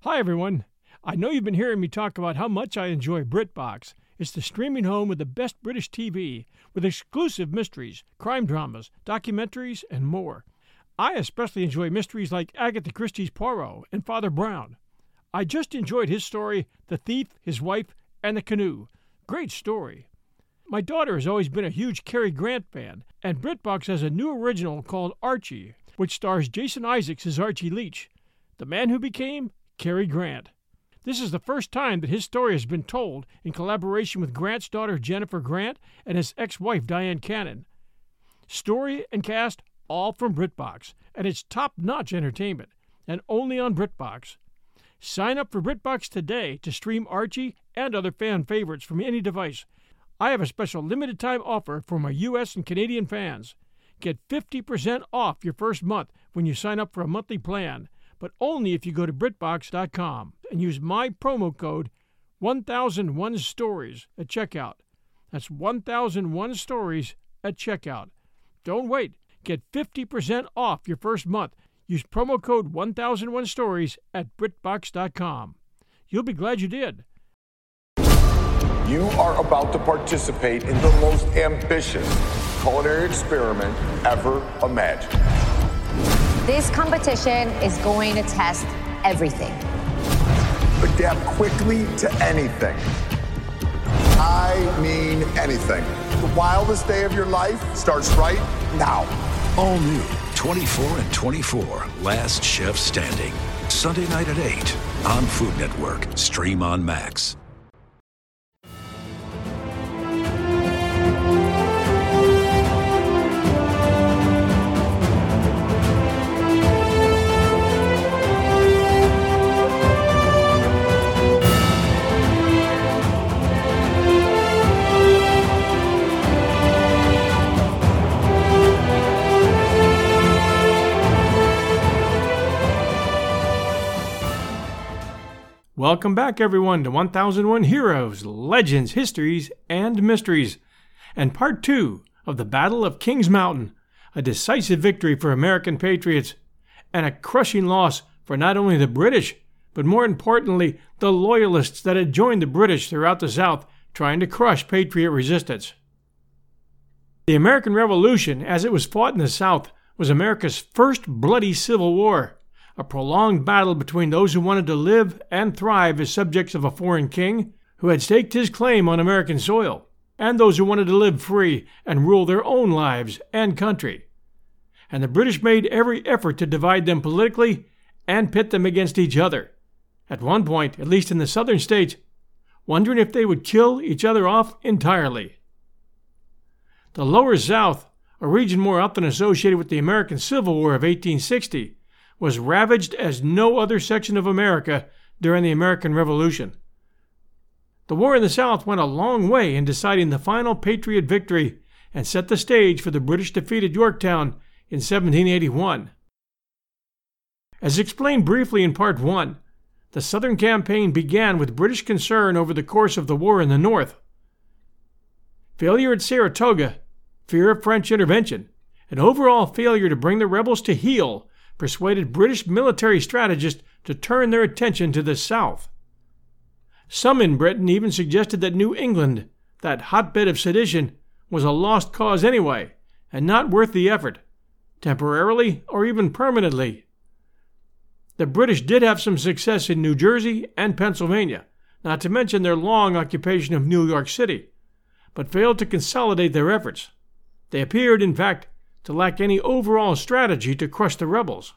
Hi, everyone. I know you've been hearing me talk about how much I enjoy BritBox. It's the streaming home with the best British TV, with exclusive mysteries, crime dramas, documentaries, and more. I especially enjoy mysteries like Agatha Christie's Poirot and Father Brown. I just enjoyed his story, The Thief, His Wife, and the Canoe. Great story. My daughter has always been a huge Cary Grant fan, and BritBox has a new original called Archie, which stars Jason Isaacs as Archie Leach, the man who became Cary Grant. This is the first time that his story has been told in collaboration with Grant's daughter Jennifer Grant and his ex-wife Diane Cannon. Story and cast all from BritBox, and it's top-notch entertainment, and only on BritBox. Sign up for BritBox today to stream Archie and other fan favorites from any device. I have a special limited-time offer for my U.S. and Canadian fans. Get 50% off your first month when you sign up for a monthly plan, but only if you go to BritBox.com and use my promo code 1001stories at checkout. That's 1001 stories at checkout. Don't wait. Get 50% off your first month. Use promo code 1001 stories at BritBox.com. You'll be glad you did. You are about to participate in the most ambitious culinary experiment ever imagined. This competition is going to test everything. Adapt quickly to anything. I mean anything. The wildest day of your life starts right now. All new 24 and 24, Last Chef Standing. Sunday night at 8 on Food Network. Stream on Max. Welcome back, everyone, to 1001 Heroes, Legends, Histories, and Mysteries, and Part 2 of the Battle of Kings Mountain, a decisive victory for American patriots, and a crushing loss for not only the British, but more importantly, the Loyalists that had joined the British throughout the South trying to crush Patriot resistance. The American Revolution, as it was fought in the South, was America's first bloody civil war, a prolonged battle between those who wanted to live and thrive as subjects of a foreign king who had staked his claim on American soil, and those who wanted to live free and rule their own lives and country. And the British made every effort to divide them politically and pit them against each other, at one point, at least in the southern states, wondering if they would kill each other off entirely. The Lower South, a region more often associated with the American Civil War of 1860, was ravaged as no other section of America during the American Revolution. The war in the South went a long way in deciding the final Patriot victory and set the stage for the British defeat at Yorktown in 1781. As explained briefly in Part 1, the Southern Campaign began with British concern over the course of the war in the North. Failure at Saratoga, fear of French intervention, and overall failure to bring the rebels to heel persuaded British military strategists to turn their attention to the South. Some in Britain even suggested that New England, that hotbed of sedition, was a lost cause anyway, and not worth the effort, temporarily or even permanently. The British did have some success in New Jersey and Pennsylvania, not to mention their long occupation of New York City, but failed to consolidate their efforts. They appeared, in fact, to lack any overall strategy to crush the rebels.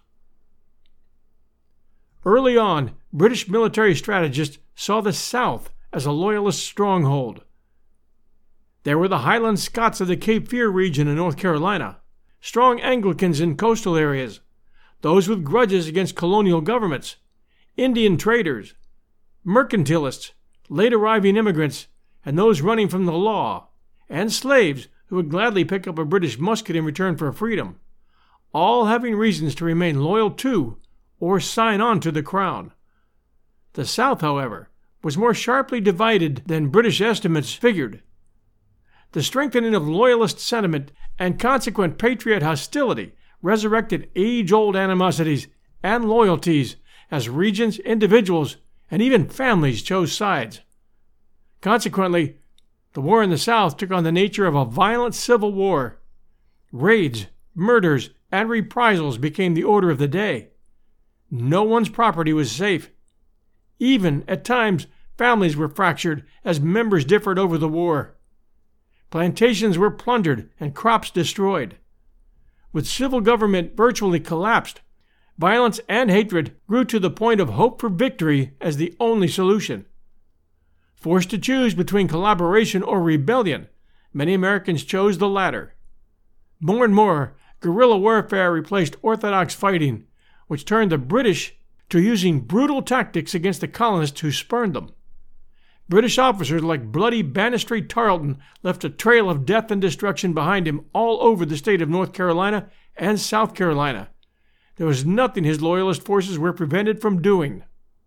Early on, British military strategists saw the South as a Loyalist stronghold. There were the Highland Scots of the Cape Fear region in North Carolina, strong Anglicans in coastal areas, those with grudges against colonial governments, Indian traders, mercantilists, late arriving immigrants, and those running from the law, and slaves who would gladly pick up a British musket in return for freedom, all having reasons to remain loyal to or sign on to the crown. The South, however, was more sharply divided than British estimates figured. The strengthening of Loyalist sentiment and consequent Patriot hostility resurrected age-old animosities and loyalties as regions, individuals, and even families chose sides. Consequently, the war in the South took on the nature of a violent civil war. Raids, murders, and reprisals became the order of the day. No one's property was safe. Even, at times, families were fractured as members differed over the war. Plantations were plundered and crops destroyed. With civil government virtually collapsed, violence and hatred grew to the point of hope for victory as the only solution. Forced to choose between collaboration or rebellion, many Americans chose the latter. More and more, guerrilla warfare replaced orthodox fighting, which turned the British to using brutal tactics against the colonists who spurned them. British officers like bloody Banastreet Tarleton left a trail of death and destruction behind him all over the state of North Carolina and South Carolina. There was nothing his loyalist forces were prevented from doing.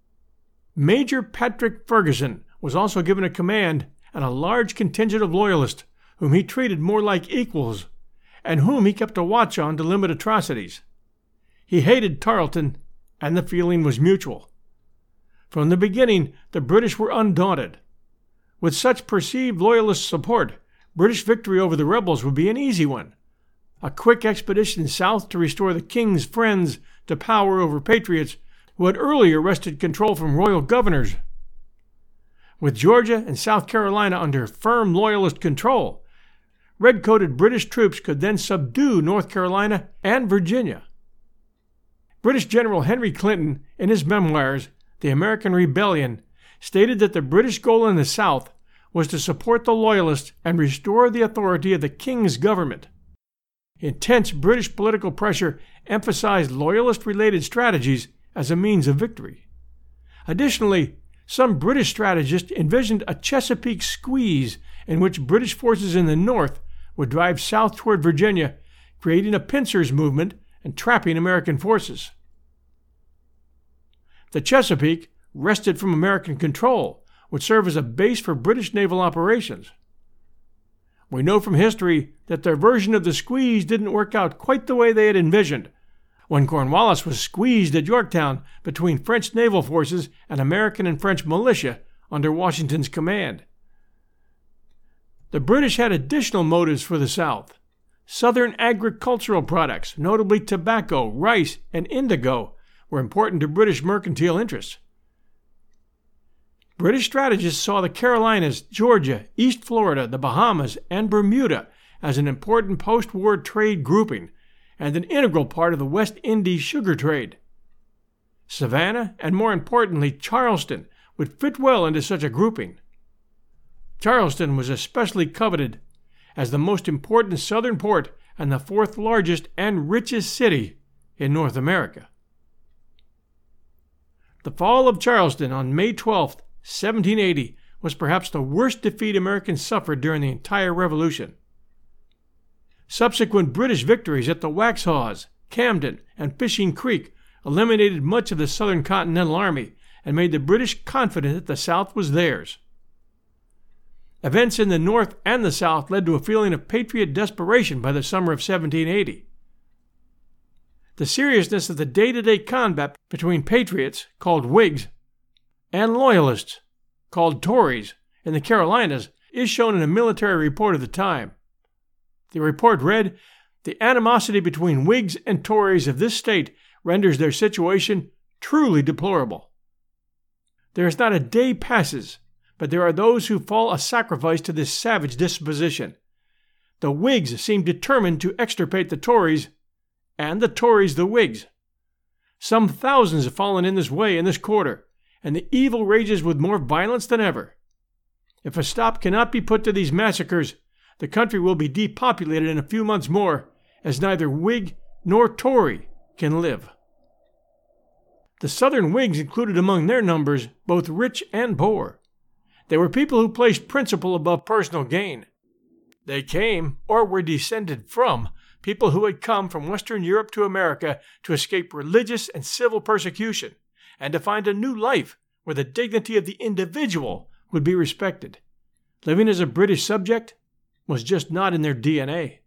Major Patrick Ferguson was also given a command and a large contingent of loyalists, whom he treated more like equals, and whom he kept a watch on to limit atrocities. He hated Tarleton, and the feeling was mutual. From the beginning, the British were undaunted. With such perceived loyalist support, British victory over the rebels would be an easy one. A quick expedition south to restore the king's friends to power over patriots who had earlier wrested control from royal governors. With Georgia and South Carolina under firm loyalist control, red-coated British troops could then subdue North Carolina and Virginia. British General Henry Clinton, in his memoirs, The American Rebellion, stated that the British goal in the South was to support the Loyalists and restore the authority of the King's government. Intense British political pressure emphasized Loyalist-related strategies as a means of victory. Additionally, some British strategists envisioned a Chesapeake squeeze in which British forces in the north would drive south toward Virginia, creating a pincers movement and trapping American forces. The Chesapeake, wrested from American control, would serve as a base for British naval operations. We know from history that their version of the squeeze didn't work out quite the way they had envisioned, when Cornwallis was squeezed at Yorktown between French naval forces and American and French militia under Washington's command. The British had additional motives for the South. Southern agricultural products, notably tobacco, rice, and indigo, were important to British mercantile interests. British strategists saw the Carolinas, Georgia, East Florida, the Bahamas, and Bermuda as an important post-war trade grouping and an integral part of the West Indies sugar trade. Savannah, and more importantly, Charleston, would fit well into such a grouping. Charleston was especially coveted as the most important southern port and the fourth largest and richest city in North America. The fall of Charleston on May 12, 1780, was perhaps the worst defeat Americans suffered during the entire Revolution. Subsequent British victories at the Waxhaws, Camden, and Fishing Creek eliminated much of the Southern Continental Army and made the British confident that the South was theirs. Events in the North and the South led to a feeling of patriot desperation by the summer of 1780. The seriousness of the day-to-day combat between patriots, called Whigs, and Loyalists, called Tories, in the Carolinas is shown in a military report of the time. The report read, "The animosity between Whigs and Tories of this state renders their situation truly deplorable. There is not a day passes but there are those who fall a sacrifice to this savage disposition. The Whigs seem determined to extirpate the Tories, and the Tories the Whigs. Some thousands have fallen in this way in this quarter, and the evil rages with more violence than ever. If a stop cannot be put to these massacres, the country will be depopulated in a few months more, as neither Whig nor Tory can live." The Southern Whigs included among their numbers both rich and poor. They were people who placed principle above personal gain. They came, or were descended from, people who had come from Western Europe to America to escape religious and civil persecution, and to find a new life where the dignity of the individual would be respected. Living as a British subject was just not in their DNA.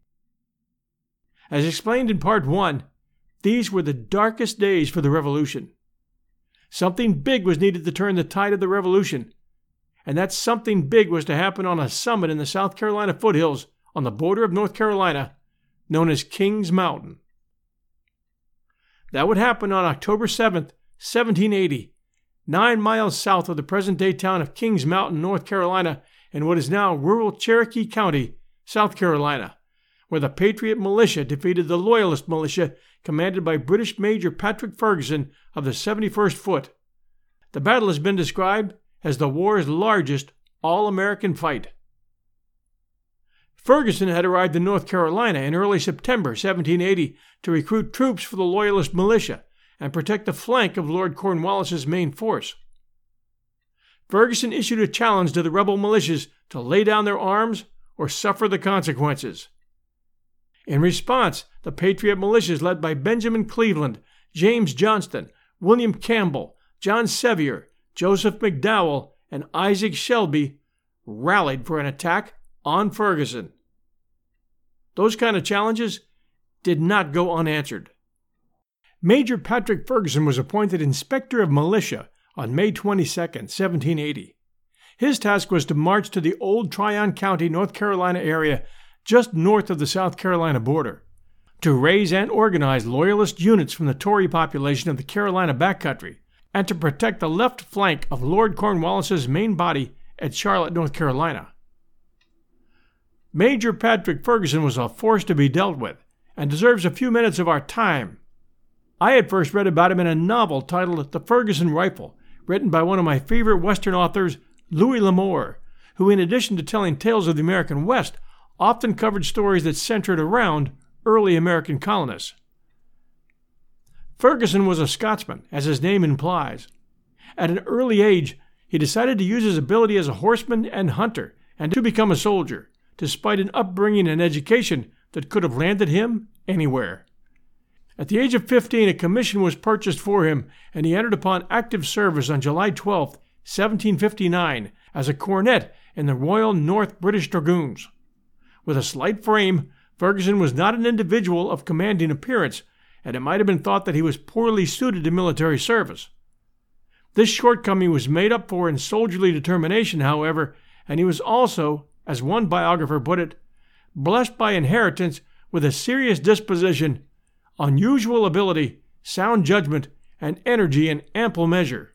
As explained in Part 1, these were the darkest days for the Revolution. Something big was needed to turn the tide of the revolution, and that something big was to happen on a summit in the South Carolina foothills on the border of North Carolina, known as Kings Mountain. That would happen on October 7th, 1780, 9 miles south of the present-day town of Kings Mountain, North Carolina, in what is now rural Cherokee County, South Carolina, where the Patriot Militia defeated the Loyalist Militia commanded by British Major Patrick Ferguson of the 71st Foot. The battle has been described as the war's largest all-American fight. Ferguson had arrived in North Carolina in early September 1780 to recruit troops for the Loyalist militia and protect the flank of Lord Cornwallis's main force. Ferguson issued a challenge to the rebel militias to lay down their arms or suffer the consequences. In response, the Patriot militias led by Benjamin Cleveland, James Johnston, William Campbell, John Sevier, Joseph McDowell, and Isaac Shelby rallied for an attack on Ferguson. Those kind of challenges did not go unanswered. Major Patrick Ferguson was appointed Inspector of Militia on May 22, 1780. His task was to march to the old Tryon County, North Carolina area just north of the South Carolina border, to raise and organize Loyalist units from the Tory population of the Carolina backcountry, and to protect the left flank of Lord Cornwallis's main body at Charlotte, North Carolina. Major Patrick Ferguson was a force to be dealt with, and deserves a few minutes of our time. I had first read about him in a novel titled The Ferguson Rifle, written by one of my favorite Western authors, Louis L'Amour, who, in addition to telling tales of the American West, often covered stories that centered around early American colonists. Ferguson was a Scotsman, as his name implies. At an early age, he decided to use his ability as a horseman and hunter and to become a soldier, despite an upbringing and education that could have landed him anywhere. At the age of 15, a commission was purchased for him, and he entered upon active service on July 12, 1759, as a cornet in the Royal North British Dragoons. With a slight frame, Ferguson was not an individual of commanding appearance, and it might have been thought that he was poorly suited to military service. This shortcoming was made up for in soldierly determination, however, and he was also, as one biographer put it, blessed by inheritance with a serious disposition, unusual ability, sound judgment, and energy in ample measure.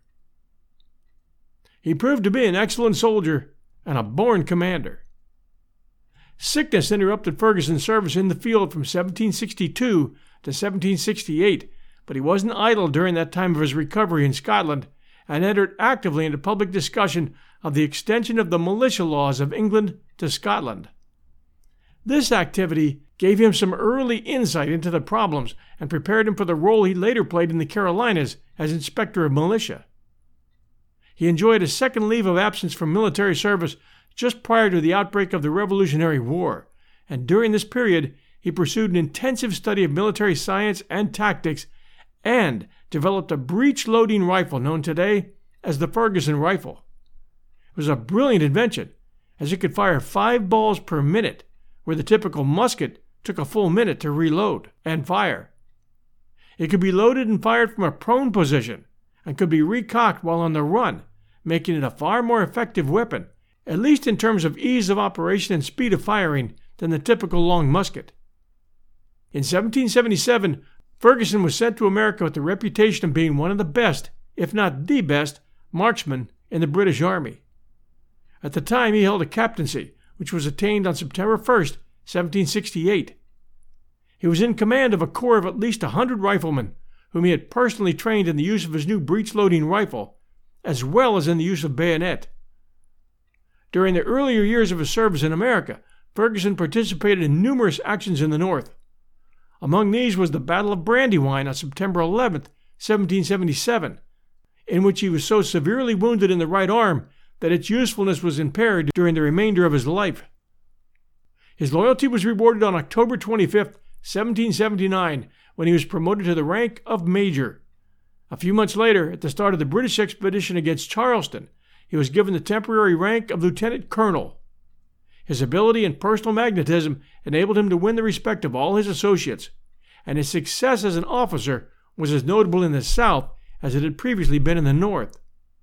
He proved to be an excellent soldier and a born commander. Sickness interrupted Ferguson's service in the field from 1762 to 1768, but he wasn't idle during that time of his recovery in Scotland and entered actively into public discussion of the extension of the militia laws of England to Scotland. This activity gave him some early insight into the problems and prepared him for the role he later played in the Carolinas as Inspector of Militia. He enjoyed a second leave of absence from military service just prior to the outbreak of the Revolutionary War, and during this period he pursued an intensive study of military science and tactics and developed a breech-loading rifle known today as the Ferguson rifle. It was a brilliant invention, as it could fire 5 balls per minute, where the typical musket took a full minute to reload and fire. It could be loaded and fired from a prone position and could be recocked while on the run, making it a far more effective weapon, at least in terms of ease of operation and speed of firing, than the typical long musket. In 1777, Ferguson was sent to America with the reputation of being one of the best, if not the best, marksmen in the British Army. At the time, he held a captaincy, which was attained on September 1, 1768. He was in command of a corps of at least 100 riflemen, whom he had personally trained in the use of his new breech-loading rifle, as well as in the use of bayonet. During the earlier years of his service in America, Ferguson participated in numerous actions in the North. Among these was the Battle of Brandywine on September 11, 1777, in which he was so severely wounded in the right arm that its usefulness was impaired during the remainder of his life. His loyalty was rewarded on October 25, 1779, when he was promoted to the rank of Major. A few months later, at the start of the British expedition against Charleston, he was given the temporary rank of Lieutenant Colonel. His ability and personal magnetism enabled him to win the respect of all his associates, and his success as an officer was as notable in the South as it had previously been in the North.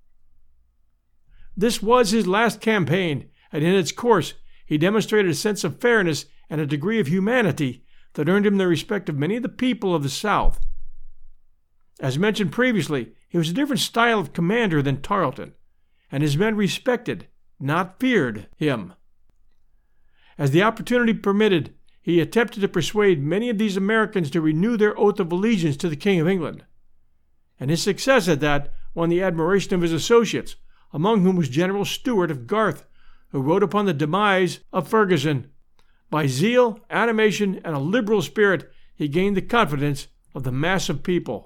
This was his last campaign, and in its course he demonstrated a sense of fairness and a degree of humanity that earned him the respect of many of the people of the South. As mentioned previously, he was a different style of commander than Tarleton, and his men respected, not feared, him. As the opportunity permitted, he attempted to persuade many of these Americans to renew their oath of allegiance to the King of England, and his success at that won the admiration of his associates, among whom was General Stuart of Garth, who wrote upon the demise of Ferguson. By zeal, animation, and a liberal spirit, he gained the confidence of the mass of people.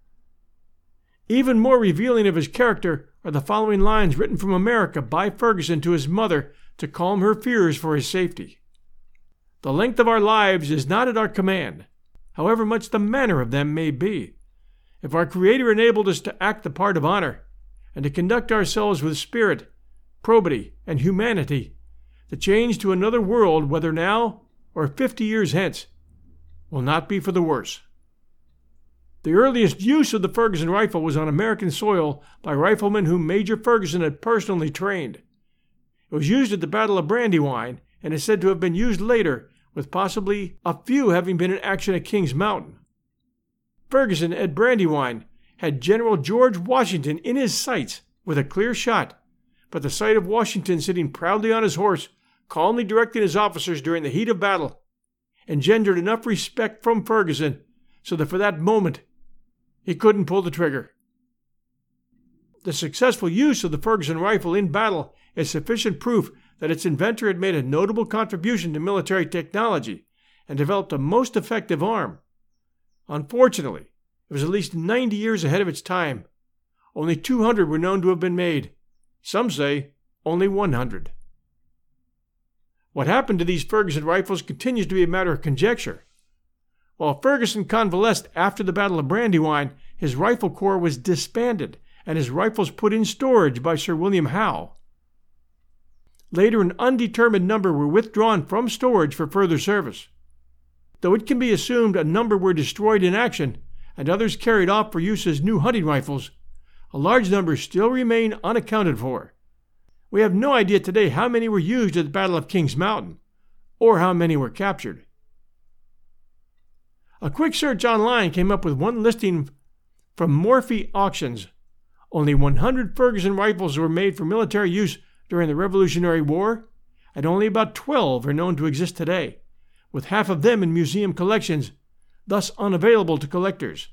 Even more revealing of his character are the following lines written from America by Ferguson to his mother to calm her fears for his safety. "The length of our lives is not at our command, however much the manner of them may be. If our Creator enabled us to act the part of honor, and to conduct ourselves with spirit, probity, and humanity, the change to another world, whether now or 50 years hence, will not be for the worse." The earliest use of the Ferguson rifle was on American soil by riflemen whom Major Ferguson had personally trained. It was used at the Battle of Brandywine, and is said to have been used later, with possibly a few having been in action at Kings Mountain. Ferguson at Brandywine had General George Washington in his sights with a clear shot, but the sight of Washington sitting proudly on his horse, calmly directing his officers during the heat of battle, engendered enough respect from Ferguson so that for that moment he couldn't pull the trigger. The successful use of the Ferguson rifle in battle is sufficient proof that its inventor had made a notable contribution to military technology and developed a most effective arm. Unfortunately, it was at least 90 years ahead of its time. Only 200 were known to have been made. Some say only 100. What happened to these Ferguson rifles continues to be a matter of conjecture. While Ferguson convalesced after the Battle of Brandywine, his rifle corps was disbanded and his rifles put in storage by Sir William Howe. Later, an undetermined number were withdrawn from storage for further service. Though it can be assumed a number were destroyed in action and others carried off for use as new hunting rifles, a large number still remain unaccounted for. We have no idea today how many were used at the Battle of Kings Mountain, or how many were captured. A quick search online came up with one listing from Morphy Auctions. Only 100 Ferguson rifles were made for military use during the Revolutionary War, and only about 12 are known to exist today, with half of them in museum collections, thus unavailable to collectors.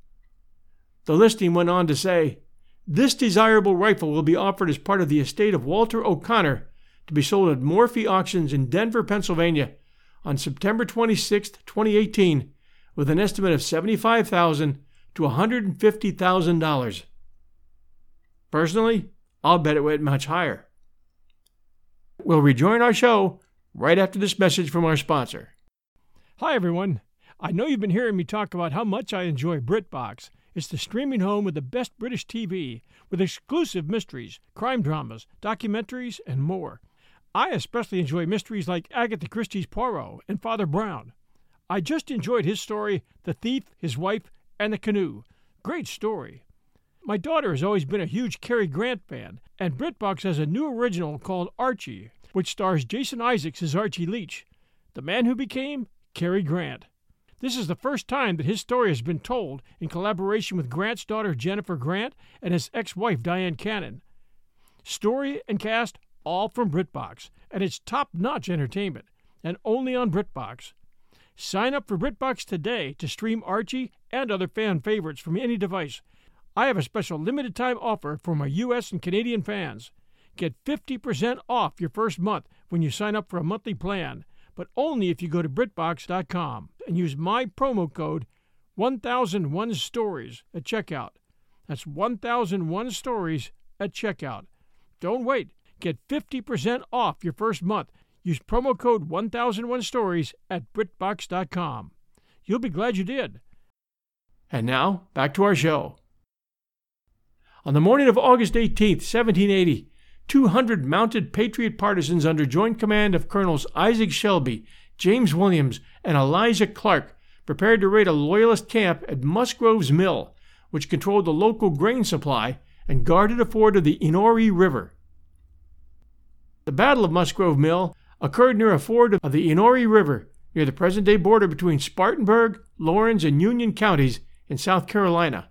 The listing went on to say, "This desirable rifle will be offered as part of the estate of Walter O'Connor to be sold at Morphy Auctions in Denver, Pennsylvania on September 26, 2018, with an estimate of $75,000 to $150,000. Personally, I'll bet it went much higher. We'll rejoin our show right after this message from our sponsor. Hi, everyone. I know you've been hearing me talk about how much I enjoy BritBox. It's the streaming home with the best British TV, with exclusive mysteries, crime dramas, documentaries, and more. I especially enjoy mysteries like Agatha Christie's Poirot and Father Brown. I just enjoyed his story, The Thief, His Wife, and the Canoe. Great story. My daughter has always been a huge Cary Grant fan, and BritBox has a new original called Archie, which stars Jason Isaacs as Archie Leach, the man who became Cary Grant. This is the first time that his story has been told in collaboration with Grant's daughter Jennifer Grant and his ex-wife Diane Cannon. Story and cast all from BritBox, and it's top-notch entertainment, and only on BritBox. Sign up for BritBox today to stream Archie and other fan favorites from any device. I have a special limited-time offer for my U.S. and Canadian fans. Get 50% off your first month when you sign up for a monthly plan, but only if you go to BritBox.com and use my promo code 1001stories at checkout. That's 1001stories at checkout. Don't wait. Get 50% off your first month. Use promo code 1001stories at BritBox.com. You'll be glad you did. And now, back to our show. On the morning of August 18, 1780, 200 mounted Patriot partisans under joint command of Colonels Isaac Shelby, James Williams, and Elijah Clark prepared to raid a Loyalist camp at Musgrove's Mill, which controlled the local grain supply and guarded a ford of the Inori River. The Battle of Musgrove Mill occurred near a ford of the Inori River near the present-day border between Spartanburg, Laurens, and Union counties in South Carolina.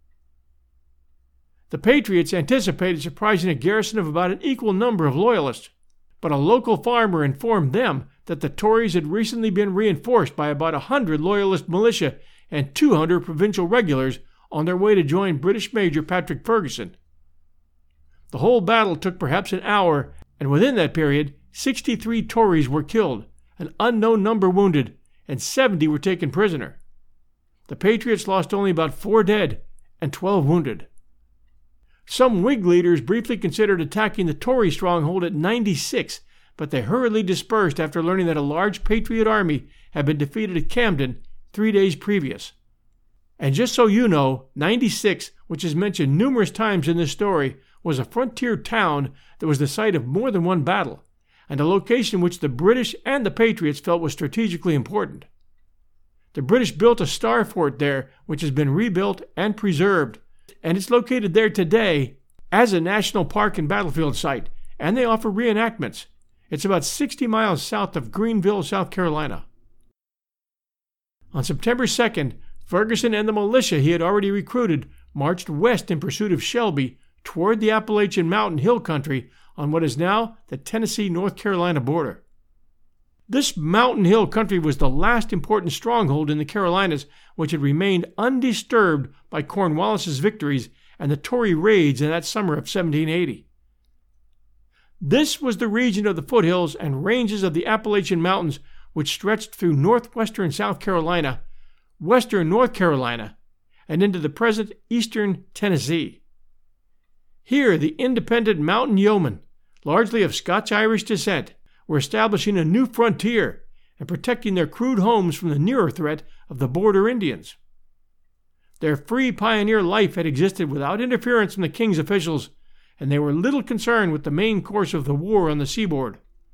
The Patriots anticipated surprising a garrison of about an equal number of Loyalists, but a local farmer informed them that the Tories had recently been reinforced by about 100 Loyalist militia and 200 provincial regulars on their way to join British Major Patrick Ferguson. The whole battle took perhaps an hour, and within that period, 63 Tories were killed, an unknown number wounded, and 70 were taken prisoner. The Patriots lost only about 4 dead and 12 wounded. Some Whig leaders briefly considered attacking the Tory stronghold at 96, but they hurriedly dispersed after learning that a large Patriot army had been defeated at Camden 3 days previous. And just so you know, 96, which is mentioned numerous times in this story, was a frontier town that was the site of more than one battle, and a location which the British and the Patriots felt was strategically important. The British built a star fort there, which has been rebuilt and preserved, and it's located there today as a national park and battlefield site, and they offer reenactments. It's about 60 miles south of Greenville, South Carolina. On September 2nd, Ferguson and the militia he had already recruited marched west in pursuit of Shelby toward the Appalachian Mountain Hill country on what is now the Tennessee-North Carolina border. This mountain hill country was the last important stronghold in the Carolinas which had remained undisturbed by Cornwallis's victories and the Tory raids in that summer of 1780. This was the region of the foothills and ranges of the Appalachian Mountains which stretched through northwestern South Carolina, western North Carolina, and into the present eastern Tennessee. Here the independent mountain yeomen, largely of Scotch-Irish descent, were establishing a new frontier and protecting their crude homes from the nearer threat of the border Indians. Their free pioneer life had existed without interference from the king's officials, and they were little concerned with the main course of the war on the seaboard.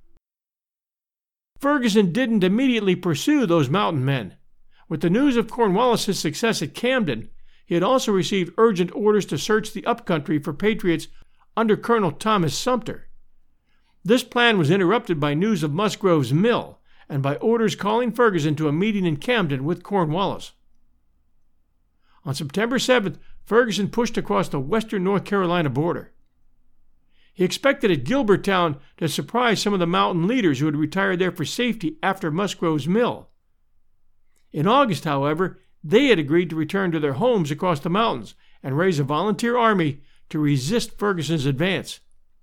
Ferguson didn't immediately pursue those mountain men. With the news of Cornwallis's success at Camden, he had also received urgent orders to search the upcountry for Patriots under Colonel Thomas Sumter. This plan was interrupted by news of Musgrove's Mill and by orders calling Ferguson to a meeting in Camden with Cornwallis. On September 7th, Ferguson pushed across the western North Carolina border. He expected at Gilbertown to surprise some of the mountain leaders who had retired there for safety after Musgrove's Mill. In August, however, they had agreed to return to their homes across the mountains and raise a volunteer army to resist Ferguson's advance.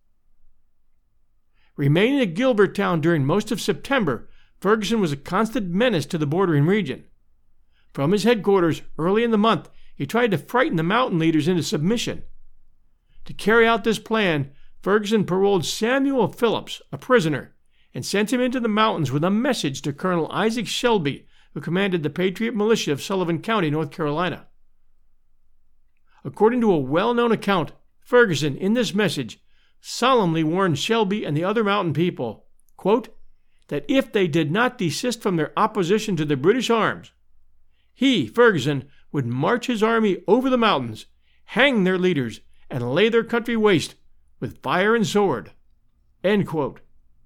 Remaining at Gilbertown during most of September, Ferguson was a constant menace to the bordering region. From his headquarters early in the month, he tried to frighten the mountain leaders into submission. To carry out this plan, Ferguson paroled Samuel Phillips, a prisoner, and sent him into the mountains with a message to Colonel Isaac Shelby, who commanded the Patriot militia of Sullivan County, North Carolina. According to a well-known account, Ferguson, in this message, solemnly warned Shelby and the other mountain people, quote, that if they did not desist from their opposition to the British arms, he, Ferguson, would march his army over the mountains, hang their leaders, and lay their country waste with fire and sword. End quote.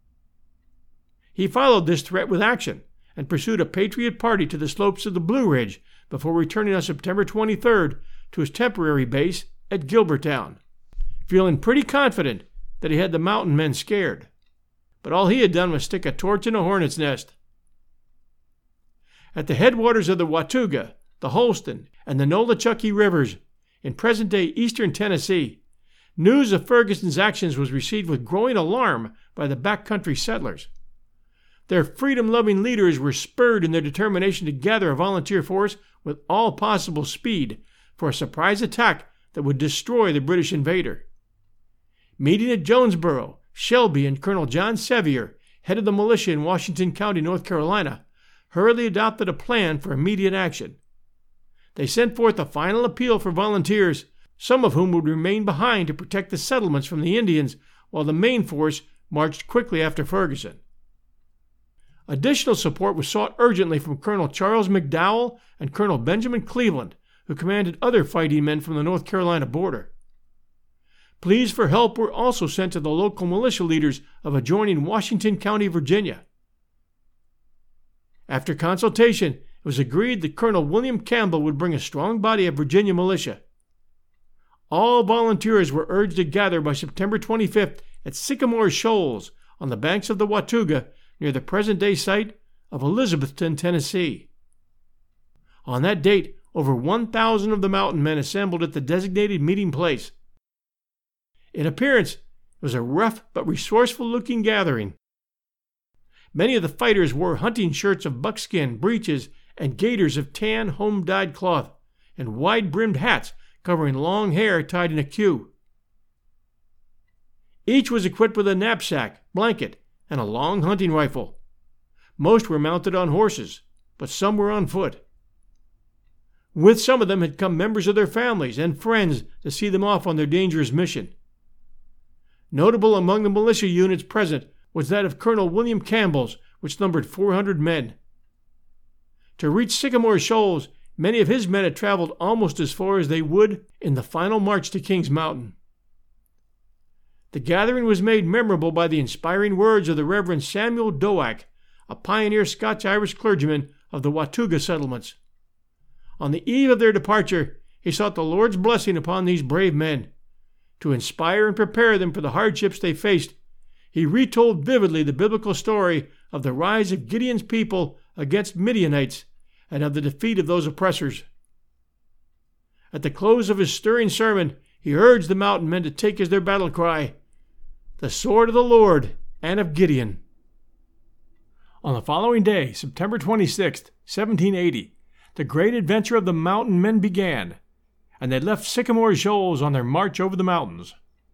He followed this threat with action and pursued a Patriot party to the slopes of the Blue Ridge before returning on September 23rd to his temporary base at Gilbertown, feeling pretty confident that he had the mountain men scared. But all he had done was stick a torch in a hornet's nest. At the headwaters of the Watauga, the Holston, and the Nolichucky rivers, in present-day eastern Tennessee, news of Ferguson's actions was received with growing alarm by the backcountry settlers. Their freedom-loving leaders were spurred in their determination to gather a volunteer force with all possible speed for a surprise attack that would destroy the British invader. Meeting at Jonesboro, Shelby and Colonel John Sevier, head of the militia in Washington County, North Carolina, hurriedly adopted a plan for immediate action. They sent forth a final appeal for volunteers, some of whom would remain behind to protect the settlements from the Indians, while the main force marched quickly after Ferguson. Additional support was sought urgently from Colonel Charles McDowell and Colonel Benjamin Cleveland, who commanded other fighting men from the North Carolina border. Pleas for help were also sent to the local militia leaders of adjoining Washington County, Virginia. After consultation, it was agreed that Colonel William Campbell would bring a strong body of Virginia militia. All volunteers were urged to gather by September 25th at Sycamore Shoals on the banks of the Watauga near the present-day site of Elizabethton, Tennessee. On that date, over 1,000 of the mountain men assembled at the designated meeting place. In appearance, it was a rough but resourceful-looking gathering. Many of the fighters wore hunting shirts of buckskin, breeches, and gaiters of tan home-dyed cloth, and wide-brimmed hats covering long hair tied in a queue. Each was equipped with a knapsack, blanket, and a long hunting rifle. Most were mounted on horses, but some were on foot. With some of them had come members of their families and friends to see them off on their dangerous mission. Notable among the militia units present was that of Colonel William Campbell's, which numbered 400 men. To reach Sycamore Shoals, many of his men had traveled almost as far as they would in the final march to Kings Mountain. The gathering was made memorable by the inspiring words of the Reverend Samuel Doak, a pioneer Scotch-Irish clergyman of the Watauga settlements. On the eve of their departure, he sought the Lord's blessing upon these brave men. To inspire and prepare them for the hardships they faced, he retold vividly the biblical story of the rise of Gideon's people against Midianites and of the defeat of those oppressors. At the close of his stirring sermon, he urged the mountain men to take as their battle cry, "The sword of the Lord and of Gideon." On the following day, September 26, 1780, the great adventure of the mountain men began, and they left Sycamore Shoals on their march over the mountains.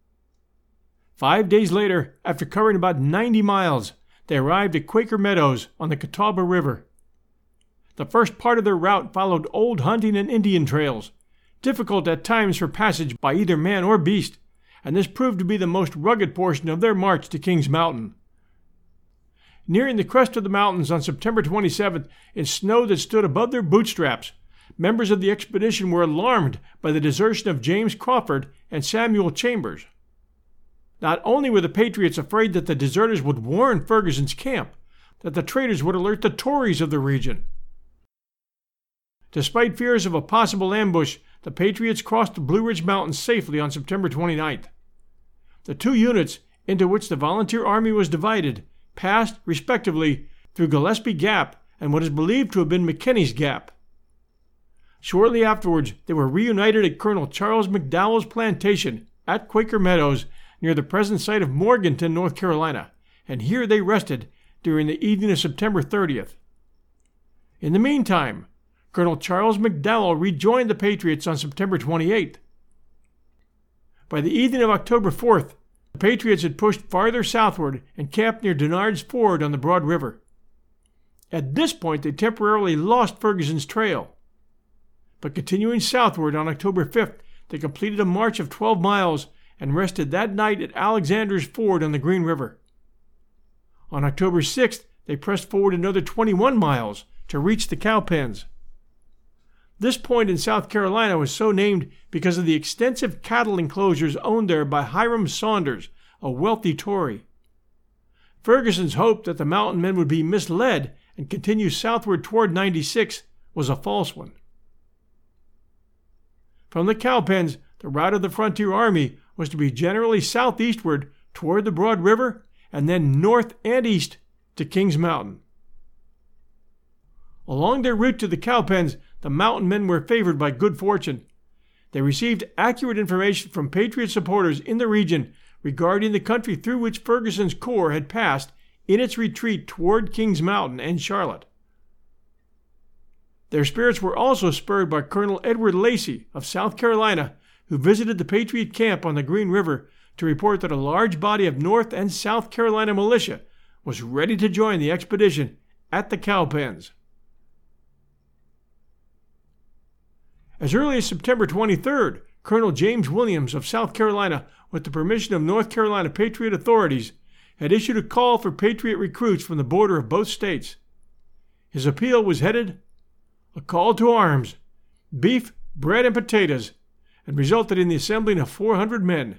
5 days later, after covering about 90 miles, they arrived at Quaker Meadows on the Catawba River. The first part of their route followed old hunting and Indian trails, difficult at times for passage by either man or beast, and this proved to be the most rugged portion of their march to Kings Mountain. Nearing the crest of the mountains on September 27th, in snow that stood above their bootstraps, members of the expedition were alarmed by the desertion of James Crawford and Samuel Chambers. Not only were the Patriots afraid that the deserters would warn Ferguson's camp, that the traitors would alert the Tories of the region. Despite fears of a possible ambush, the Patriots crossed the Blue Ridge Mountains safely on September 29th. The two units, into which the volunteer army was divided, passed, respectively, through Gillespie Gap and what is believed to have been McKinney's Gap. Shortly afterwards, they were reunited at Colonel Charles McDowell's plantation at Quaker Meadows near the present site of Morganton, North Carolina, and here they rested during the evening of September 30th. In the meantime, Colonel Charles McDowell rejoined the Patriots on September 28th. By the evening of October 4th, the Patriots had pushed farther southward and camped near Denard's Ford on the Broad River. At this point, they temporarily lost Ferguson's trail. But continuing southward on October 5th, they completed a march of 12 miles and rested that night at Alexander's Ford on the Green River. On October 6th, they pressed forward another 21 miles to reach the Cowpens. This point in South Carolina was so named because of the extensive cattle enclosures owned there by Hiram Saunders, a wealthy Tory. Ferguson's hope that the mountain men would be misled and continue southward toward 96 was a false one. From the Cowpens, the route of the frontier army was to be generally southeastward toward the Broad River and then north and east to Kings Mountain. Along their route to the Cowpens, the mountain men were favored by good fortune. They received accurate information from Patriot supporters in the region regarding the country through which Ferguson's corps had passed in its retreat toward Kings Mountain and Charlotte. Their spirits were also spurred by Colonel Edward Lacey of South Carolina, who visited the Patriot camp on the Green River to report that a large body of North and South Carolina militia was ready to join the expedition at the Cowpens. As early as September 23rd, Colonel James Williams of South Carolina, with the permission of North Carolina Patriot authorities, had issued a call for Patriot recruits from the border of both states. His appeal was headed, "A call to arms. Beef, bread and potatoes, and resulted in the assembling of 400 men.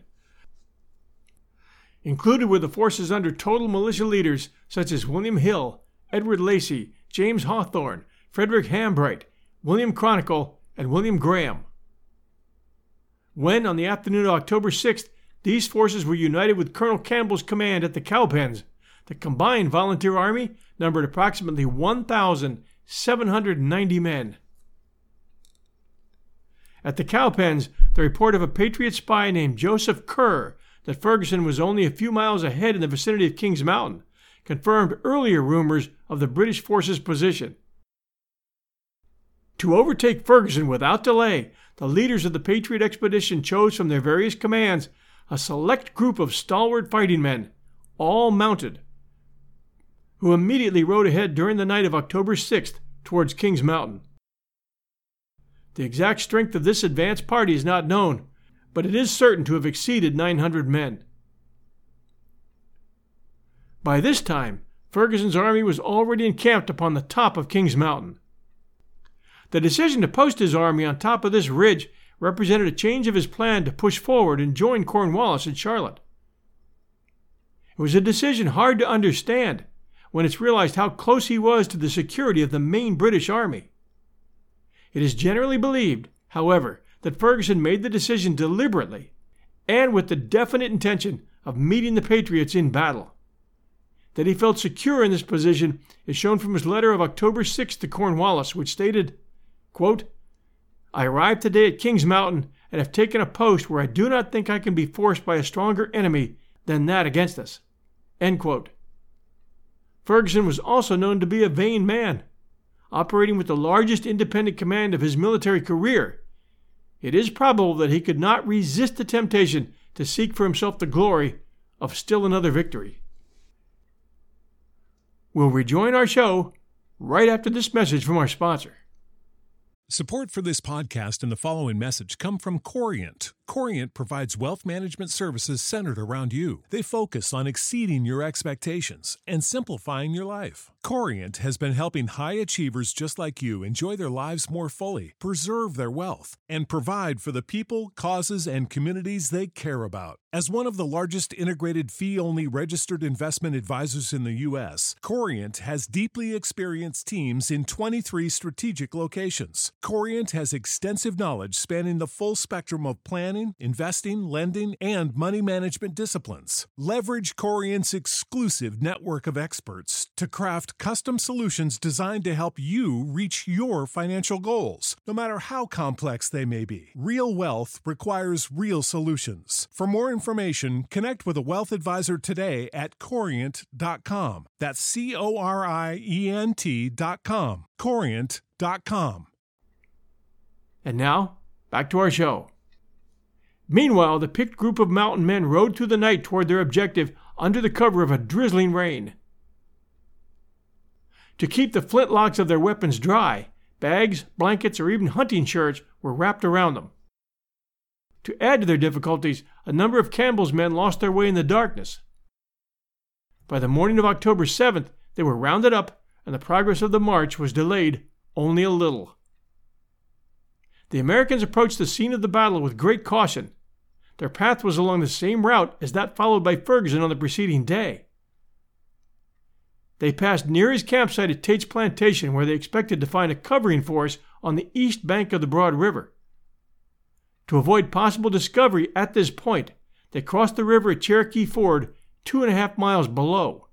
Included were the forces under total militia leaders such as William Hill, Edward Lacy, James Hawthorne, Frederick Hambright, William Chronicle, and William Graham. When, on the afternoon of October 6th, these forces were united with Colonel Campbell's command at the Cowpens, the combined volunteer army numbered approximately 1,790 men. At the Cowpens, the report of a Patriot spy named Joseph Kerr that Ferguson was only a few miles ahead in the vicinity of Kings Mountain confirmed earlier rumors of the British forces' position. To overtake Ferguson without delay, the leaders of the Patriot expedition chose from their various commands a select group of stalwart fighting men, all mounted, who immediately rode ahead during the night of October 6th towards Kings Mountain. The exact strength of this advance party is not known, but it is certain to have exceeded 900 men. By this time, Ferguson's army was already encamped upon the top of Kings Mountain. The decision to post his army on top of this ridge represented a change of his plan to push forward and join Cornwallis at Charlotte. It was a decision hard to understand when it's realized how close he was to the security of the main British army. It is generally believed, however, that Ferguson made the decision deliberately and with the definite intention of meeting the Patriots in battle. That he felt secure in this position is shown from his letter of October 6th to Cornwallis, which stated, quote, "I arrived today at Kings Mountain and have taken a post where I do not think I can be forced by a stronger enemy than that against us." End quote. Ferguson was also known to be a vain man, operating with the largest independent command of his military career. It is probable that he could not resist the temptation to seek for himself the glory of still another victory. We'll rejoin our show right after this message from our sponsor. Support for this podcast and the following message come from Corient. Corient provides wealth management services centered around you. They focus on exceeding your expectations and simplifying your life. Corient has been helping high achievers just like you enjoy their lives more fully, preserve their wealth, and provide for the people, causes, and communities they care about. As one of the largest integrated fee-only registered investment advisors in the U.S., Corient has deeply experienced teams in 23 strategic locations. Corient has extensive knowledge spanning the full spectrum of planning, investing, lending, and money management disciplines. Leverage Corient's exclusive network of experts to craft custom solutions designed to help you reach your financial goals, no matter how complex they may be. Real wealth requires real solutions. For more information, connect with a wealth advisor today at Corient.com. That's Corient.com. Corient.com. And now, back to our show. Meanwhile, the picked group of mountain men rode through the night toward their objective under the cover of a drizzling rain. To keep the flintlocks of their weapons dry, bags, blankets, or even hunting shirts were wrapped around them. To add to their difficulties, a number of Campbell's men lost their way in the darkness. By the morning of October 7th, they were rounded up, and the progress of the march was delayed only a little. The Americans approached the scene of the battle with great caution. Their path was along the same route as that followed by Ferguson on the preceding day. They passed near his campsite at Tate's Plantation, where they expected to find a covering force on the east bank of the Broad River. To avoid possible discovery at this point, they crossed the river at Cherokee Ford 2.5 miles below.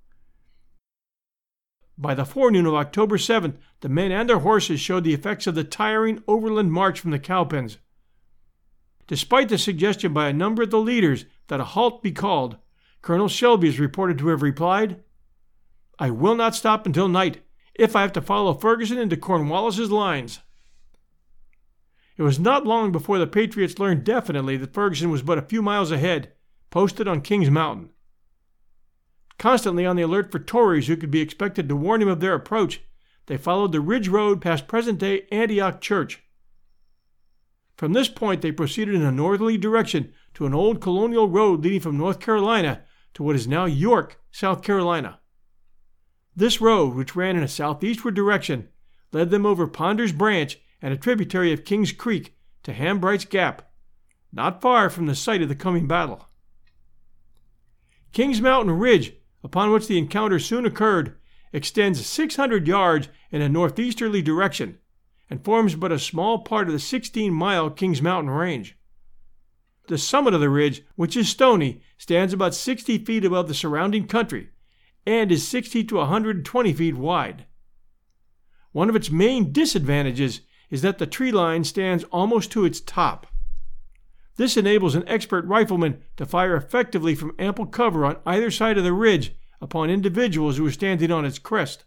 By the forenoon of October 7th, the men and their horses showed the effects of the tiring overland march from the Cowpens. Despite the suggestion by a number of the leaders that a halt be called, Colonel Shelby is reported to have replied, "I will not stop until night, if I have to follow Ferguson into Cornwallis's lines." It was not long before the Patriots learned definitely that Ferguson was but a few miles ahead, posted on Kings Mountain. Constantly on the alert for Tories who could be expected to warn him of their approach, they followed the Ridge Road past present-day Antioch Church. From this point, they proceeded in a northerly direction to an old colonial road leading from North Carolina to what is now York, South Carolina. This road, which ran in a southeastward direction, led them over Ponder's Branch and a tributary of Kings Creek to Hambright's Gap, not far from the site of the coming battle. Kings Mountain Ridge, upon which the encounter soon occurred, extends 600 yards in a northeasterly direction and forms but a small part of the 16-mile Kings Mountain Range. The summit of the ridge, which is stony, stands about 60 feet above the surrounding country and is 60 to 120 feet wide. One of its main disadvantages is that the tree line stands almost to its top. This enables an expert rifleman to fire effectively from ample cover on either side of the ridge upon individuals who are standing on its crest.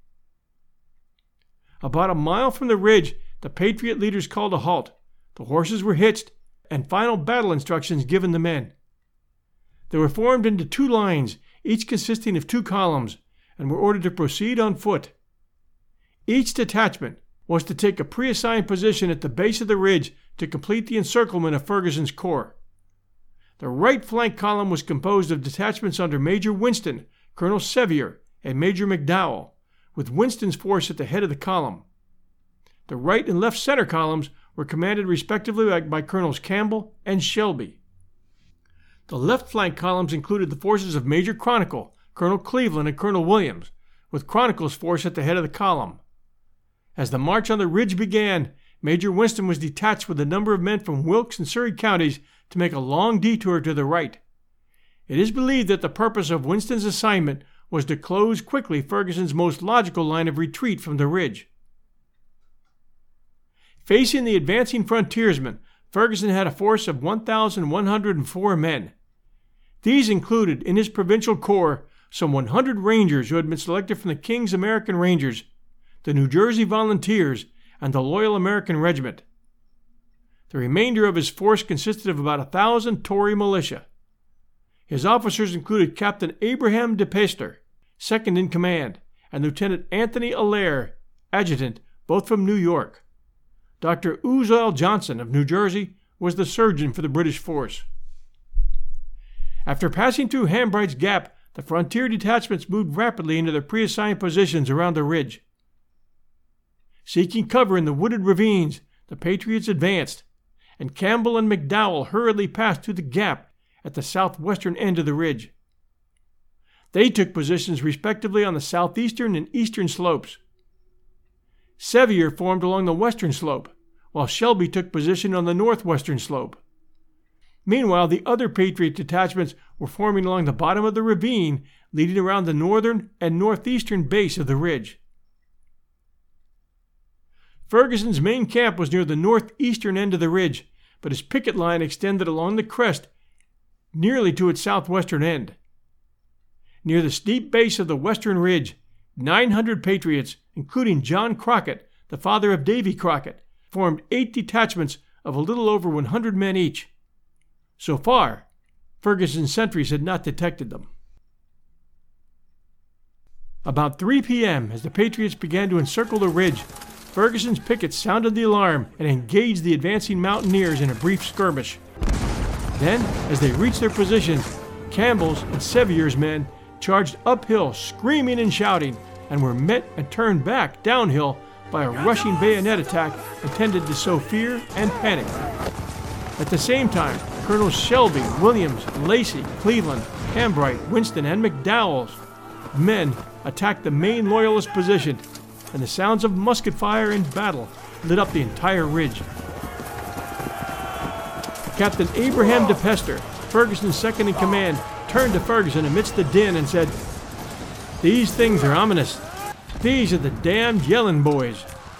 About a mile from the ridge, the Patriot leaders called a halt. The horses were hitched, and final battle instructions given the men. They were formed into 2 lines, each consisting of 2 columns, and were ordered to proceed on foot. Each detachment was to take a pre-assigned position at the base of the ridge to complete the encirclement of Ferguson's corps. The right flank column was composed of detachments under Major Winston, Colonel Sevier, and Major McDowell, with Winston's force at the head of the column. The right and left center columns were commanded respectively by Colonels Campbell and Shelby. The left flank columns included the forces of Major Chronicle, Colonel Cleveland, and Colonel Williams, with Chronicle's force at the head of the column. As the march on the ridge began, Major Winston was detached with a number of men from Wilkes and Surry counties to make a long detour to the right. It is believed that the purpose of Winston's assignment was to close quickly Ferguson's most logical line of retreat from the ridge. Facing the advancing frontiersmen, Ferguson had a force of 1,104 men. These included, in his provincial corps, some 100 Rangers who had been selected from the King's American Rangers, the New Jersey Volunteers, and the Loyal American Regiment. The remainder of his force consisted of about 1,000 Tory militia. His officers included Captain Abraham de Peyster, second in command, and Lieutenant Anthony Allaire, adjutant, both from New York. Dr. Uzell Johnson of New Jersey was the surgeon for the British force. After passing through Hambright's Gap, the frontier detachments moved rapidly into their pre-assigned positions around the ridge. Seeking cover in the wooded ravines, the Patriots advanced, and Campbell and McDowell hurriedly passed through the gap at the southwestern end of the ridge. They took positions respectively on the southeastern and eastern slopes. Sevier formed along the western slope, while Shelby took position on the northwestern slope. Meanwhile, the other Patriot detachments were forming along the bottom of the ravine, leading around the northern and northeastern base of the ridge. Ferguson's main camp was near the northeastern end of the ridge, but his picket line extended along the crest nearly to its southwestern end. Near the steep base of the western ridge, 900 Patriots, including John Crockett, the father of Davy Crockett, formed 8 detachments of a little over 100 men each. So far, Ferguson's sentries had not detected them. About 3 p.m., as the Patriots began to encircle the ridge, Ferguson's pickets sounded the alarm and engaged the advancing mountaineers in a brief skirmish. Then, as they reached their positions, Campbell's and Sevier's men charged uphill, screaming and shouting, and were met and turned back downhill by a rushing bayonet attack intended to sow fear and panic. At the same time, Colonels Shelby, Williams, Lacey, Cleveland, Hambright, Winston, and McDowell's men attacked the main Loyalist position, and the sounds of musket fire and battle lit up the entire ridge. Captain Abraham de Peyster, Ferguson's second in command, turned to Ferguson amidst the din and said, "These things are ominous. These are the damned Yellin boys."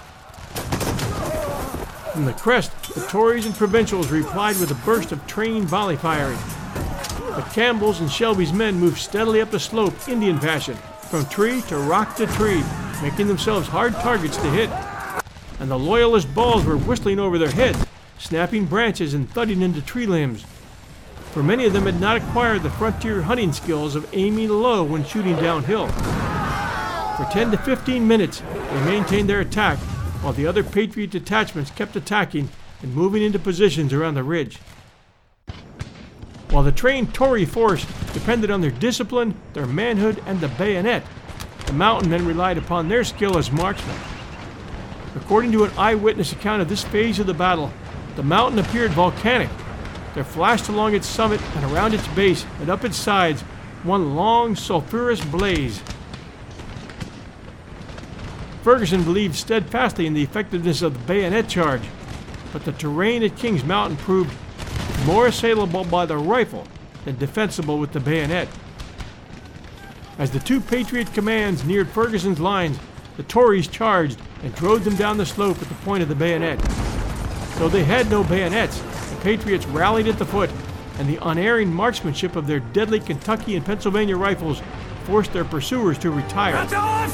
From the crest, the Tories and Provincials replied with a burst of trained volley firing. But Campbell's and Shelby's men moved steadily up the slope, Indian fashion, from tree to rock to tree, making themselves hard targets to hit. And the Loyalist balls were whistling over their heads, snapping branches and thudding into tree limbs. For many of them had not acquired the frontier hunting skills of aiming low when shooting downhill. For 10 to 15 minutes, they maintained their attack, while the other Patriot detachments kept attacking and moving into positions around the ridge. While the trained Tory force depended on their discipline, their manhood, and the bayonet, the mountain men relied upon their skill as marksmen. According to an eyewitness account of this phase of the battle, The mountain appeared volcanic. There flashed along its summit and around its base and up its sides one long sulphurous blaze. Ferguson believed steadfastly in the effectiveness of the bayonet charge, but the terrain at Kings Mountain proved more assailable by the rifle than defensible with the bayonet. As the two Patriot commands neared Ferguson's lines, the Tories charged and drove them down the slope at the point of the bayonet. Though they had no bayonets, the Patriots rallied at the foot, and the unerring marksmanship of their deadly Kentucky and Pennsylvania rifles forced their pursuers to retire.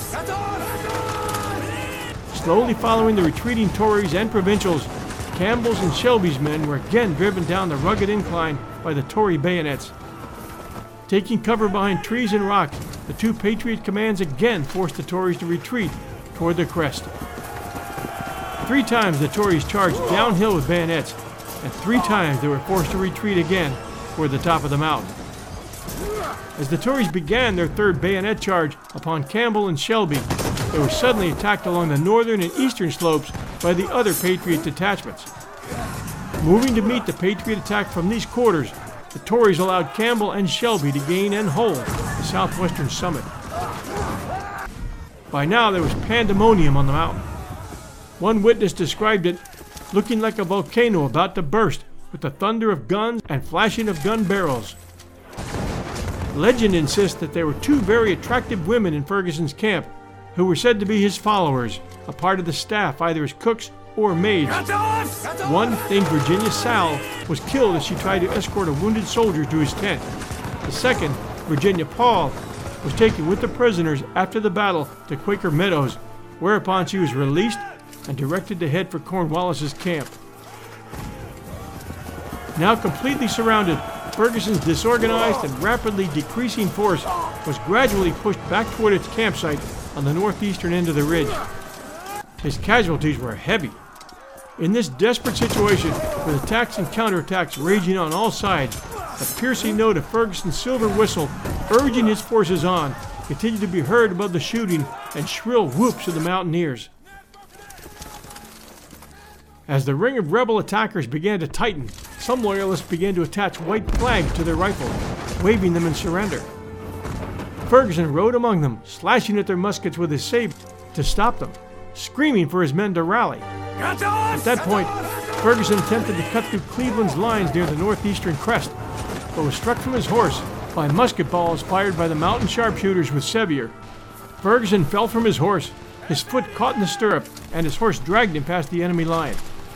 Slowly following the retreating Tories and provincials, Campbell's and Shelby's men were again driven down the rugged incline by the Tory bayonets. Taking cover behind trees and rocks, the two Patriot commands again forced the Tories to retreat toward the crest. 3 times the Tories charged downhill with bayonets, and 3 times they were forced to retreat again toward the top of the mountain. As the Tories began their third bayonet charge upon Campbell and Shelby, they were suddenly attacked along the northern and eastern slopes by the other Patriot detachments. Moving to meet the Patriot attack from these quarters, the Tories allowed Campbell and Shelby to gain and hold the southwestern summit. By now there was pandemonium on the mountain. One witness described it looking like a volcano about to burst, with the thunder of guns and flashing of gun barrels. Legend insists that there were 2 very attractive women in Ferguson's camp who were said to be his followers, a part of the staff either as cooks or maids. One, named Virginia Sal, was killed as she tried to escort a wounded soldier to his tent. The second, Virginia Paul, was taken with the prisoners after the battle to Quaker Meadows, whereupon she was released and directed to head for Cornwallis's camp. Now completely surrounded, Ferguson's disorganized and rapidly decreasing force was gradually pushed back toward its campsite on the northeastern end of the ridge. His casualties were heavy. In this desperate situation, with attacks and counterattacks raging on all sides, the piercing note of Ferguson's silver whistle urging his forces on continued to be heard above the shooting and shrill whoops of the mountaineers. As the ring of rebel attackers began to tighten, some loyalists began to attach white flags to their rifles, waving them in surrender. Ferguson rode among them, slashing at their muskets with his saber to stop them, screaming for his men to rally. At that point, Ferguson attempted to cut through Cleveland's lines near the northeastern crest, but was struck from his horse by musket balls fired by the mountain sharpshooters with Sevier. Ferguson fell from his horse, his foot caught in the stirrup, and his horse dragged him past the enemy line.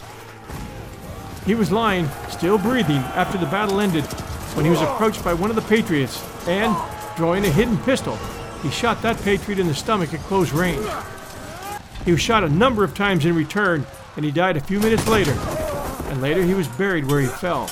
He was lying, still breathing, after the battle ended, when he was approached by one of the Patriots, and, drawing a hidden pistol, he shot that Patriot in the stomach at close range. He was shot a number of times in return, and he died a few minutes later, and later he was buried where he fell.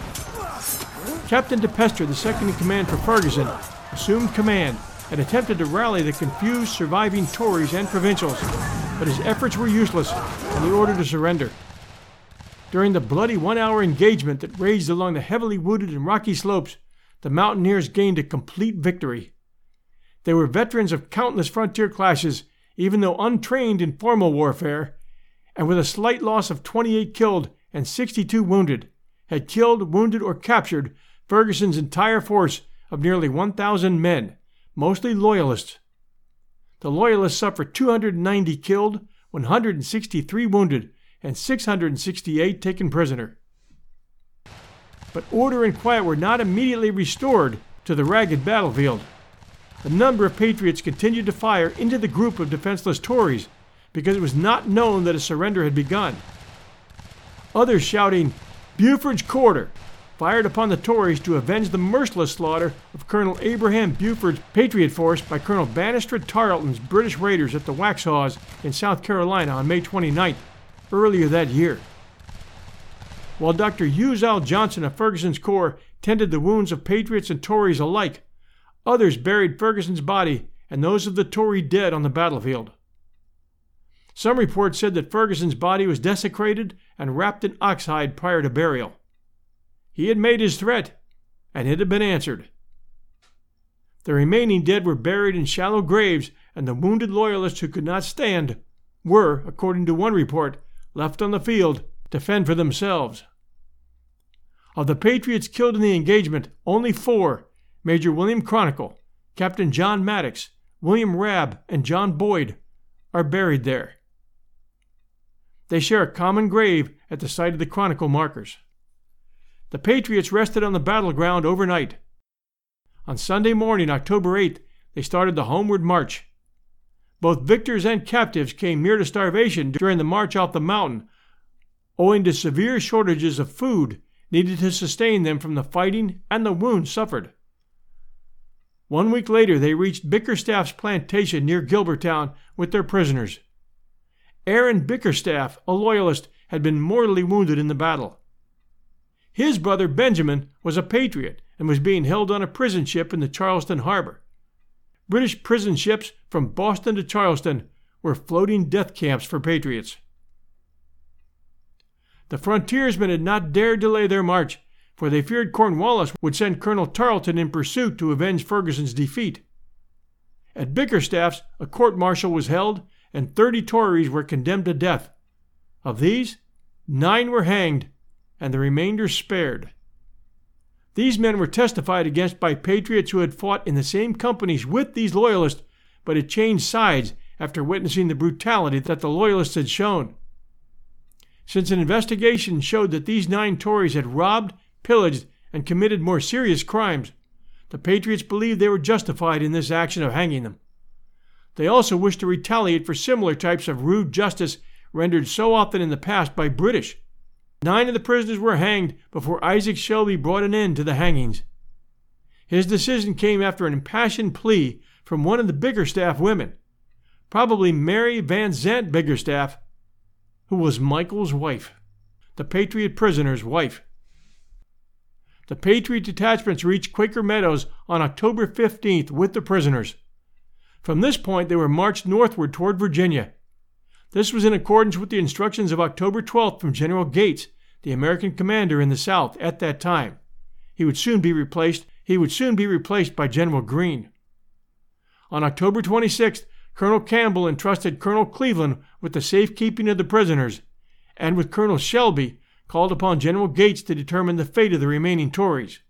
Captain DePester, the second in command for Ferguson, assumed command and attempted to rally the confused surviving Tories and provincials, but his efforts were useless and he ordered to surrender. During the bloody 1-hour engagement that raged along the heavily wooded and rocky slopes, the mountaineers gained a complete victory. They were veterans of countless frontier clashes, even though untrained in formal warfare, and with a slight loss of 28 killed and 62 wounded, had killed, wounded, or captured Ferguson's entire force of nearly 1,000 men, mostly loyalists. The loyalists suffered 290 killed, 163 wounded, and 668 taken prisoner. But order and quiet were not immediately restored to the ragged battlefield. A number of Patriots continued to fire into the group of defenseless Tories because it was not known that a surrender had begun. Others shouting, "Buford's quarter," fired upon the Tories to avenge the merciless slaughter of Colonel Abraham Buford's Patriot force by Colonel Banastre Tarleton's British raiders at the Waxhaws in South Carolina on May 29th, earlier that year. While Dr. Hughes L. Johnson of Ferguson's Corps tended the wounds of Patriots and Tories alike, others buried Ferguson's body and those of the Tory dead on the battlefield. Some reports said that Ferguson's body was desecrated and wrapped in oxhide prior to burial. He had made his threat, and it had been answered. The remaining dead were buried in shallow graves, and the wounded loyalists who could not stand were, according to one report, left on the field to fend for themselves. Of the Patriots killed in the engagement, only 4, Major William Chronicle, Captain John Maddox, William Rabb, and John Boyd, are buried there. They share a common grave at the site of the Chronicle markers. The Patriots rested on the battleground overnight. On Sunday morning, October 8th, they started the homeward march. Both victors and captives came near to starvation during the march off the mountain, owing to severe shortages of food needed to sustain them from the fighting and the wounds suffered. 1 week later, they reached Bickerstaff's plantation near Gilbertown with their prisoners. Aaron Bickerstaff, a loyalist, had been mortally wounded in the battle. His brother Benjamin was a patriot and was being held on a prison ship in the Charleston harbor. British prison ships from Boston to Charleston were floating death camps for patriots. The frontiersmen had not dared delay their march, for they feared Cornwallis would send Colonel Tarleton in pursuit to avenge Ferguson's defeat. At Bickerstaff's, a court-martial was held, and 30 Tories were condemned to death. Of these, 9 were hanged, and the remainder spared. These men were testified against by patriots who had fought in the same companies with these loyalists, but had changed sides after witnessing the brutality that the loyalists had shown. Since an investigation showed that these 9 Tories had robbed, pillaged, and committed more serious crimes, the patriots believed they were justified in this action of hanging them. They also wished to retaliate for similar types of rude justice rendered so often in the past by British. 9 of the prisoners were hanged before Isaac Shelby brought an end to the hangings. His decision came after an impassioned plea from one of the Bickerstaff women, probably Mary Van Zandt Bickerstaff, who was Michael's wife, the Patriot prisoner's wife. The Patriot detachments reached Quaker Meadows on October 15th with the prisoners. From this point, they were marched northward toward Virginia. This was in accordance with the instructions of October 12th from General Gates, the American commander in the South at that time. He would soon be replaced by General Greene. On October 26th, Colonel Campbell entrusted Colonel Cleveland with the safekeeping of the prisoners, and with Colonel Shelby called upon General Gates to determine the fate of the remaining Tories.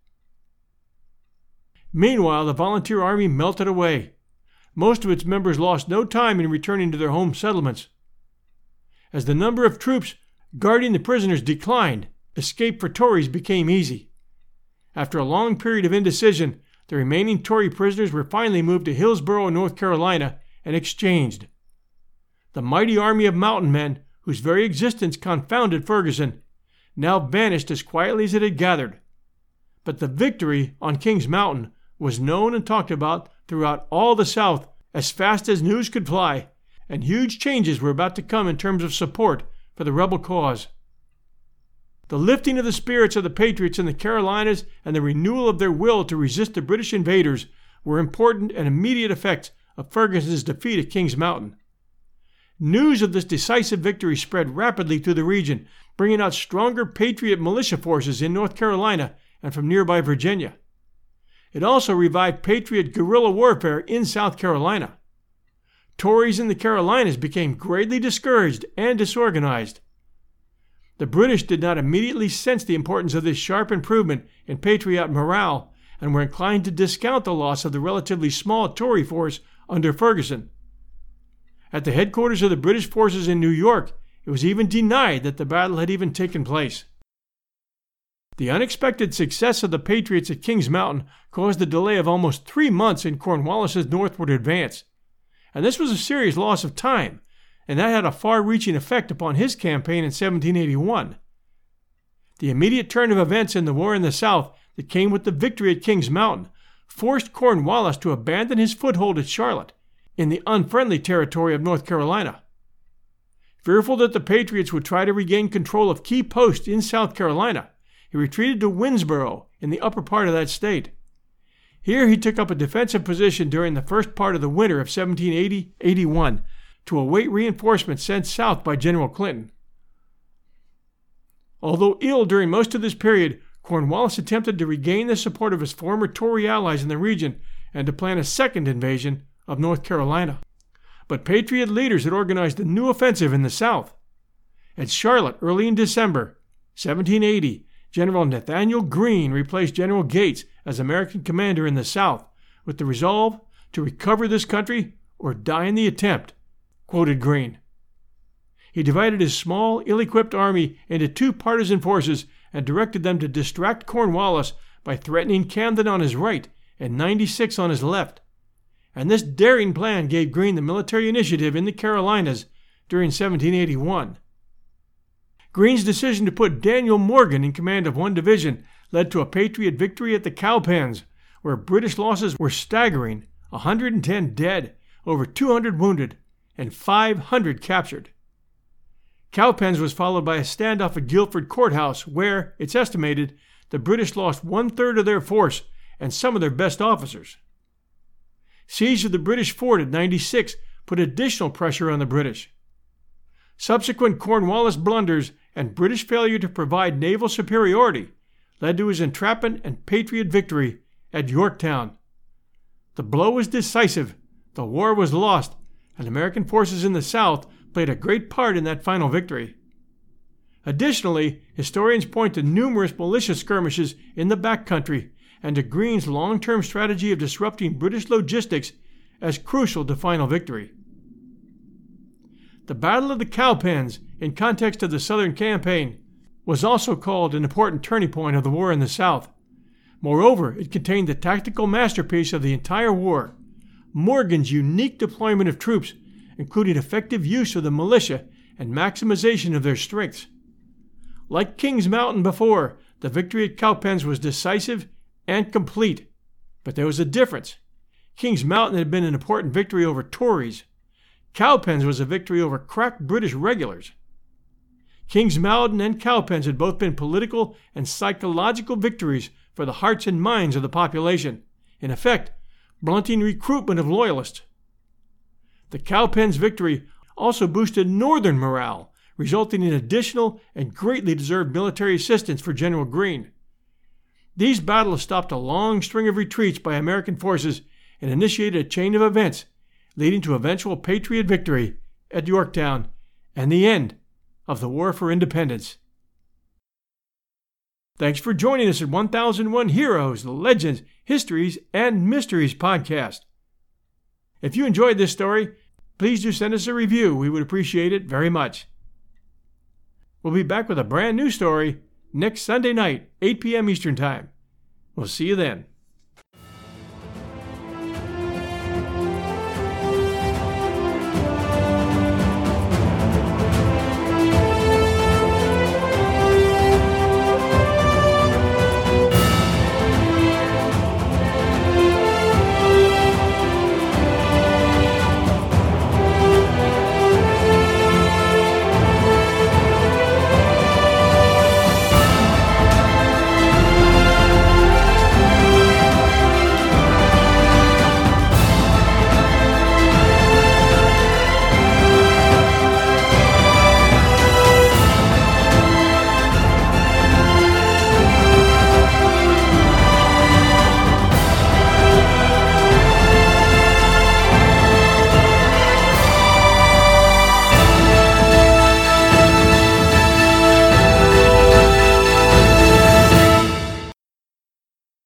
Meanwhile, the volunteer army melted away. Most of its members lost no time in returning to their home settlements. As the number of troops guarding the prisoners declined, escape for Tories became easy. After a long period of indecision, the remaining Tory prisoners were finally moved to Hillsborough, North Carolina, and exchanged. The mighty army of mountain men, whose very existence confounded Ferguson, now vanished as quietly as it had gathered. But the victory on Kings Mountain was known and talked about throughout all the South as fast as news could fly, and huge changes were about to come in terms of support for the rebel cause. The lifting of the spirits of the Patriots in the Carolinas and the renewal of their will to resist the British invaders were important and immediate effects of Ferguson's defeat at Kings Mountain. News of this decisive victory spread rapidly through the region, bringing out stronger Patriot militia forces in North Carolina and from nearby Virginia. It also revived Patriot guerrilla warfare in South Carolina. Tories in the Carolinas became greatly discouraged and disorganized. The British did not immediately sense the importance of this sharp improvement in Patriot morale and were inclined to discount the loss of the relatively small Tory force under Ferguson. At the headquarters of the British forces in New York, it was even denied that the battle had even taken place. The unexpected success of the Patriots at Kings Mountain caused a delay of almost 3 months in Cornwallis's northward advance. And this was a serious loss of time, and that had a far-reaching effect upon his campaign in 1781. The immediate turn of events in the war in the South that came with the victory at Kings Mountain forced Cornwallis to abandon his foothold at Charlotte, in the unfriendly territory of North Carolina. Fearful that the Patriots would try to regain control of key posts in South Carolina, he retreated to Winnsboro in the upper part of that state. Here he took up a defensive position during the first part of the winter of 1780-81 to await reinforcements sent south by General Clinton. Although ill during most of this period, Cornwallis attempted to regain the support of his former Tory allies in the region and to plan a second invasion of North Carolina. But Patriot leaders had organized a new offensive in the South. At Charlotte, early in December 1780, General Nathanael Greene replaced General Gates as American commander in the South with the resolve to recover this country or die in the attempt, quoted Greene. He divided his small, ill-equipped army into two partisan forces and directed them to distract Cornwallis by threatening Camden on his right and 96 on his left. And this daring plan gave Greene the military initiative in the Carolinas during 1781. Greene's decision to put Daniel Morgan in command of one division led to a Patriot victory at the Cowpens, where British losses were staggering: 110 dead, over 200 wounded, and 500 captured. Cowpens was followed by a standoff at Guilford Courthouse, where, it's estimated, the British lost 1/3 of their force and some of their best officers. Siege of the British fort at 96 put additional pressure on the British. Subsequent Cornwallis blunders and British failure to provide naval superiority led to his entrapment and Patriot victory at Yorktown. The blow was decisive, the war was lost, and American forces in the South played a great part in that final victory. Additionally, historians point to numerous militia skirmishes in the backcountry and to Greene's long-term strategy of disrupting British logistics as crucial to final victory. The Battle of the Cowpens, in context of the Southern Campaign, was also called an important turning point of the war in the South. Moreover, it contained the tactical masterpiece of the entire war, Morgan's unique deployment of troops, including effective use of the militia and maximization of their strengths. Like Kings Mountain before, the victory at Cowpens was decisive and complete. But there was a difference. Kings Mountain had been an important victory over Tories. Cowpens was a victory over crack British regulars. Kings Mountain and Cowpens had both been political and psychological victories for the hearts and minds of the population, in effect, blunting recruitment of loyalists. The Cowpens victory also boosted Northern morale, resulting in additional and greatly deserved military assistance for General Greene. These battles stopped a long string of retreats by American forces and initiated a chain of events leading to eventual Patriot victory at Yorktown and the end of the War for Independence. Thanks for joining us at 1001 Heroes, Legends, Histories, and Mysteries podcast. If you enjoyed this story, please do send us a review. We would appreciate it very much. We'll be back with a brand new story next Sunday night, 8 p.m. Eastern Time. We'll see you then.